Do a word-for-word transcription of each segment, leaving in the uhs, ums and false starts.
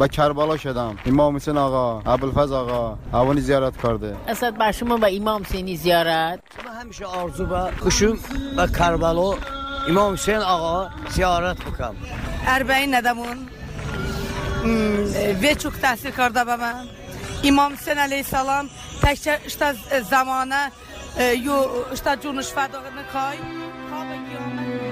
با کربلا شدم. امام حسین آقا، ابوالفضل آقا اوانی زیارت کرده. اسد با شما با امام حسینی زیارت. من همیشه آرزو با کشم با کربلا امام حسین آقا زیارت بکنم. اربعین ندمون ve çok tesir karda به من. امام حسین علیه السلام تکچه اشتا زمانه یو اشتا جونش فدا نکای خواب قیامت.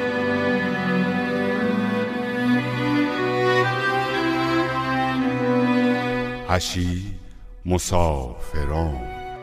حشی مسافران.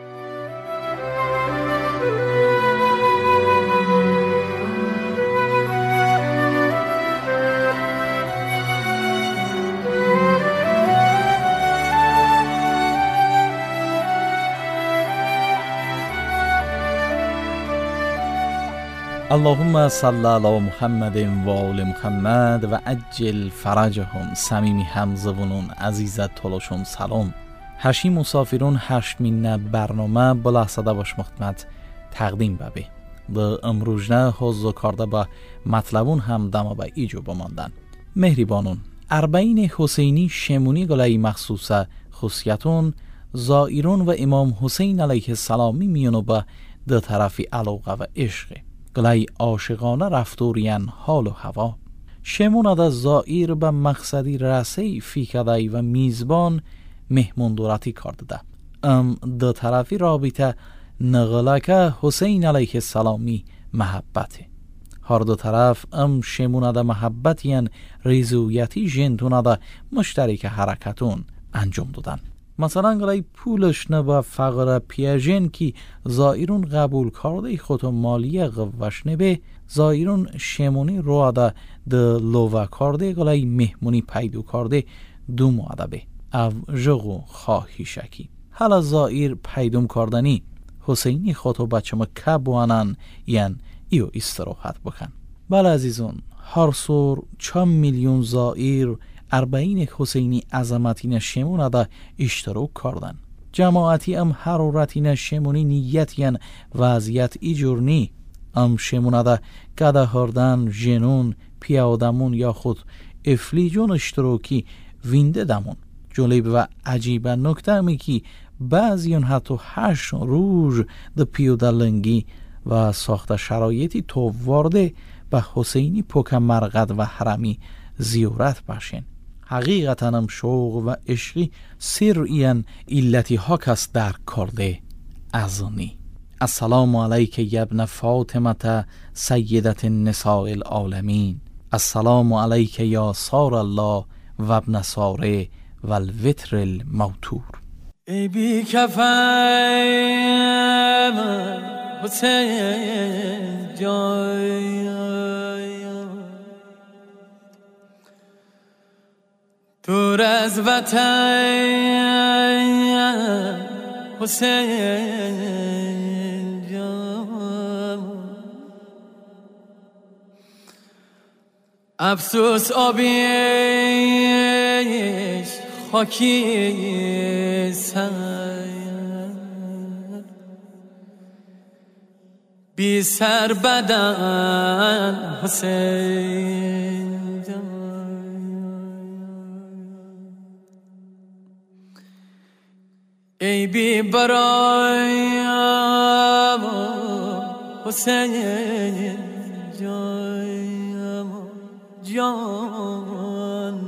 اللهم صل علی محمد و آل محمد و عجل فرجهم. صمیمی همزبونون عزیزت تلاشم سلام. حشی مسافرون هشتمین برنامه بلا صدا باش مختمت تقدیم ببی و امروزنه حوض کرده با مطلبون هم دم با ایجو بماندن. مهربانون اربعین حسینی شمونی گلای مخصوصه خصیتون زائرون و امام حسین علیه السلام میونو با دو طرفی علاقه و عشق گلای عاشقانه رفتورین حال و هوا. شمون دا زائر به مقصدی رسی فیکدای و میزبان مهمون دورتی کرده. ام دو طرفی رابطه نغلکه حسین علیه السلامی محبته. هر دو طرف ام شمون دا محبتین ریزویتی جنتون دا مشترک حرکتون انجام دادن. مثلا گلای پولش نه با فقر پیاجن کی زائرون قبول کرده خود مالیه قوش نبه زائرون شمونی رو دا ده لوه کرده گلای مهمونی پیدو کرده دو معدبه او جغو خواهی شکی. حالا زائر پیدوم کردنی حسینی خودو بچه ما کبوانن ین ایو استراحت بکن. بله عزیزون هر سور چند میلیون زائر اربعین حسینی عظمتین شمون دا اشتراک کردن. جماعتی ام حرورتین شمونی نیتین وضعیت ایجور نی ام شمون دا گده هردن جنون پیادمون یا خود افلیجون اشتراکی وینده دمون. جالب و عجیب نکته امی که بعضیون حتی هشت روز دا پیاده لنگی و ساخت شرایطی تو وارده به حسینی پوک مرقد و حرمی زیارت باشین. حقیقتا هم شوق و عشقی سرعین ایلتی ها کس درک کرده ازنی. السلام علیک ابن فاطمه سیدت النساء العالمین. السلام علیک یا سار الله و ابن ساره و الوتر الموتور. ای بی کفن حسین جای دور از وطن حسین جان افسوس آبیش خاکی سر بی سر بدن حسین جان ای بی برای حسین جان جان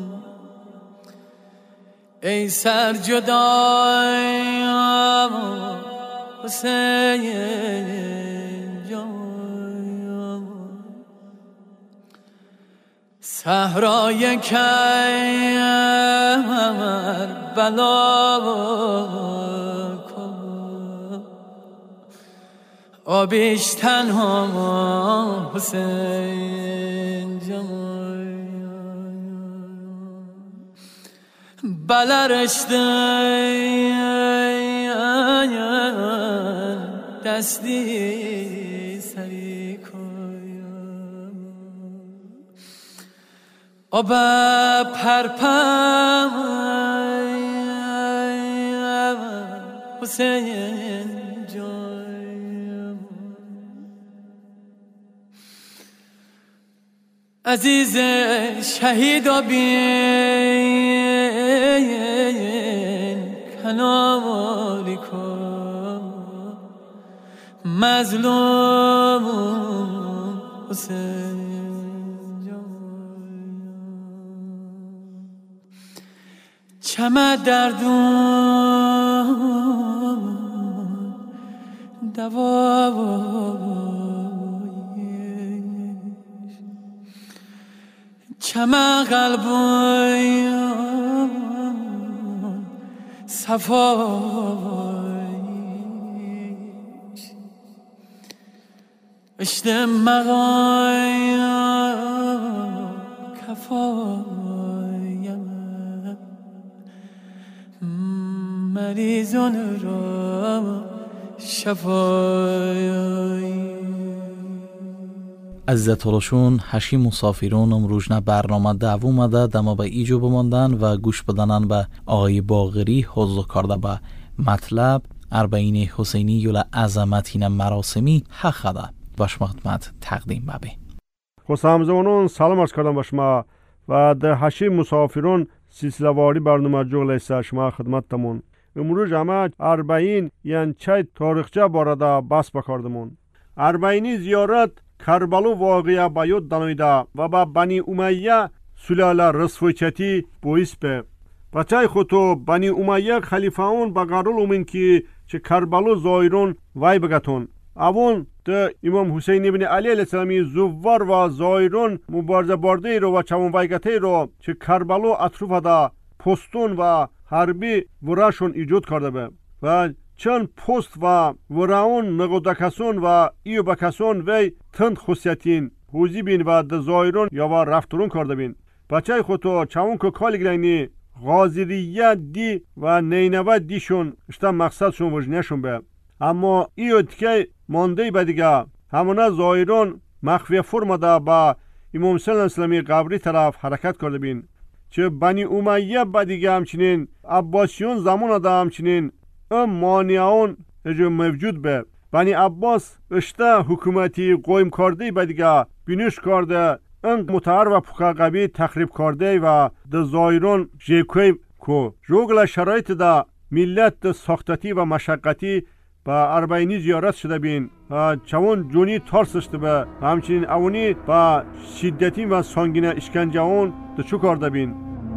ای سر جدای حسین جان صحرای کربلا آبیش تنها حسین جان بلرشته دستی سری کویم آب پرپم حسین جان عزیز شهید آبی حسین کناری کن مظلوم حسین جان چمه دردون دوایش چمه قلبون صفایش اشت مغای کفایم مریضان را شفای از تلاشون هشی مسافرون امروز نه برنامه دعو اومده دما به ایجو بماندن و گوش بدنن به آقای باقری حضور کرده به مطلب اربعین حسینی یولا عظمتین مراسمی حق ده باش خدمت تقدیم ببی خوشامزونون سلام عرض کردم به شما و ده هشی مسافرون سلسله واری برنامه جوغلیسه شما خدمتتمون امروز همه اربعین یعنی چای تاریخچه بارده بس بکردمون اربعینی زیارت کربلو واقعه بیاد دانویده و با بنی امیه سلاله رسویچتی بویس به بچه خودتو بنی امیه خلیفه اون با قرول اومین که چه کربلو زایرون وای بگتون اون ده امام حسین ابن علی علیه السلامی زوار و زایرون مبارزه برده رو و چون وایگته رو چه کربلو اطروف ده پستون و حربی وراشون ایجاد کرده به و چند پست و وراون نگودکسون و ایو بکسون وی تند خصیتین حوزی بین و دزایرون یا و رفترون کرده بین بچه خودتو چون که کالی گرینی غازریه دی و نینوه دیشون اشتا مقصدشون وجنشون به اما ایو تکی مانده با دیگه همونه زایرون مخفی فرمده با امام صلی اللہ علیہ وسلم قبری طرف حرکت کرده بین چه بنی امیه با دیگه همچنین عباسیون زمان ده همچنین ام مانیاون اجو موجود به بنی عباس اشته حکومتی قویم کرده با دیگه بینش کرده ان متحر و پوکاقبی تخریب کرده و ده زایرون جیکوی کو جوگل شرایط ده ملت ده ساختتی و مشقتی با اربعینی زیارت شده بین و چون جونی ترسشته به همچنین اونی با شدتی و سنگین اشکنجه اون ده چو کرده بین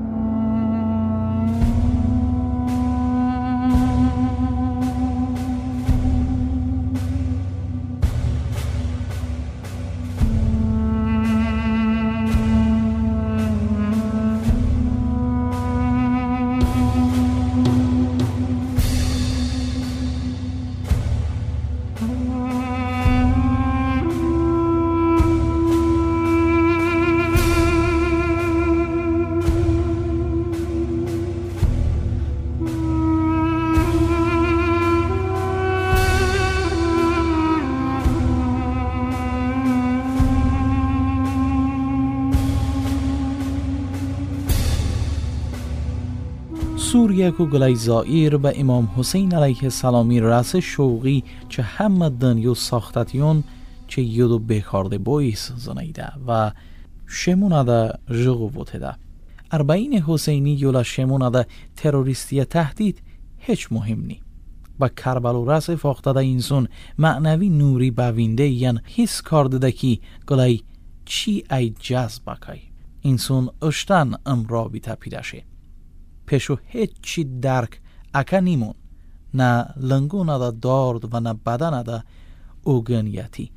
سوریه و گلای زائیر به امام حسین علیه السلامی رأس شوقی چه همه دنیو ساختتیون چه یودو بکارده بویس زنیده و شمونه ده جغو بوده ده اربعین حسینی یولا شمونه ده تروریستی تهدید هیچ مهم نی با کربلو رأس فاخته ده اینسون معنوی نوری بوینده یعن حس کرده ده که گلای چی ای جذب بکای اینسون اشتن امرا بی تپیدشه پیشو هیچی درک اکا نیمون نه لنگونه ده دارد و نه بدنه ده اوگنیتی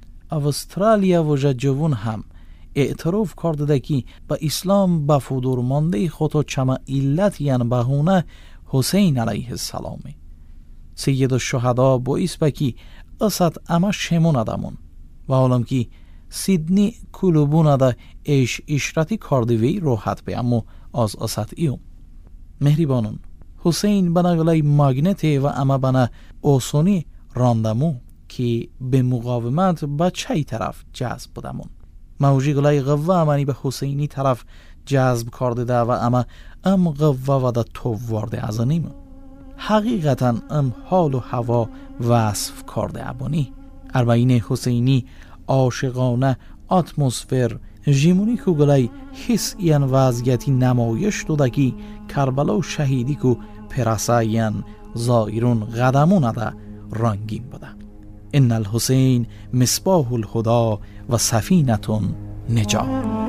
استرالیا و جوون هم اعتراف کرده ده که با اسلام با فدور مانده خودو چما علت یعن بهونه حسین علیه السلامه سید الشهدا باعث بکی اسد اما شمونه دمون و حالم که سیدنی کلوبونه ده ایش اشرتی کرده وی روحت به اما از اسد ایوم مهربانون حسین بنا گلای ماگنت و اما بنا اوسونی راندمو که به مقاومت با چای طرف جذب بودمون موجی گلای قوه امانی به حسینی طرف جذب کرده ده و اما ام قوه و ده تو وارده از نیم حقیقتا ام حال و هوا وصف کرده ابانی اربعین حسینی عاشقانه اتمسفر جیمونی کو گلای حس یان وازگتی نمایش دودکی کربلا و شهیدی کو پرسایان زائرون قدمون ده رنگین بوده. ان الحسین مصباح الهدى و سفینة نجات.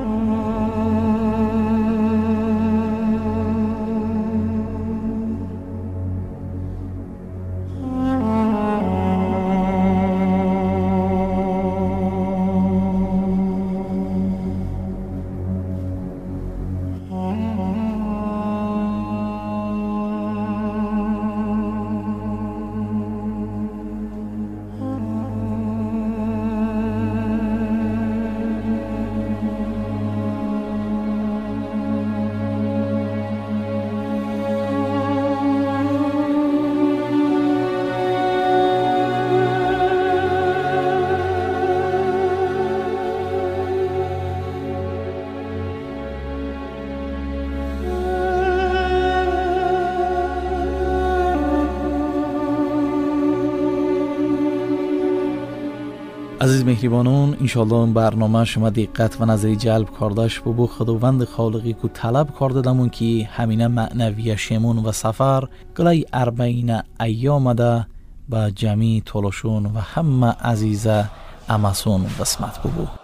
عزیز مهربانان، انشالله این برنامه شما دقت و نظری جلب کردش بو بو خداوند خالقی که طلب کرده دمون که همینه معنوی شمون و سفر گلای اربعین ایام ده با جمعی طولشون و همه عزیزه امسون قسمت بو بو.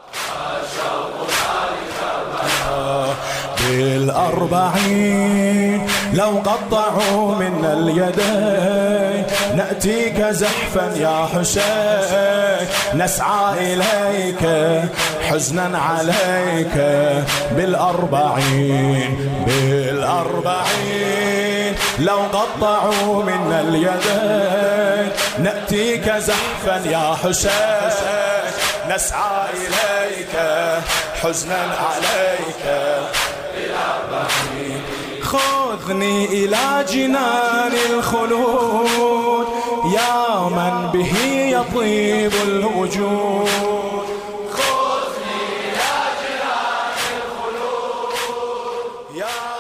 بالأربعين لو قطعوا منا اليدين نأتيك زحفا يا حسين نسعى إليك حزنا عليك بالأربعين بالأربعين لو قطعوا منا اليدين نأتيك زحفا يا حسين نسعى إليك حزنا عليك خذني إلى جنان الخلود يا من به يطيب الوجود خذني إلى جنان الخلود يا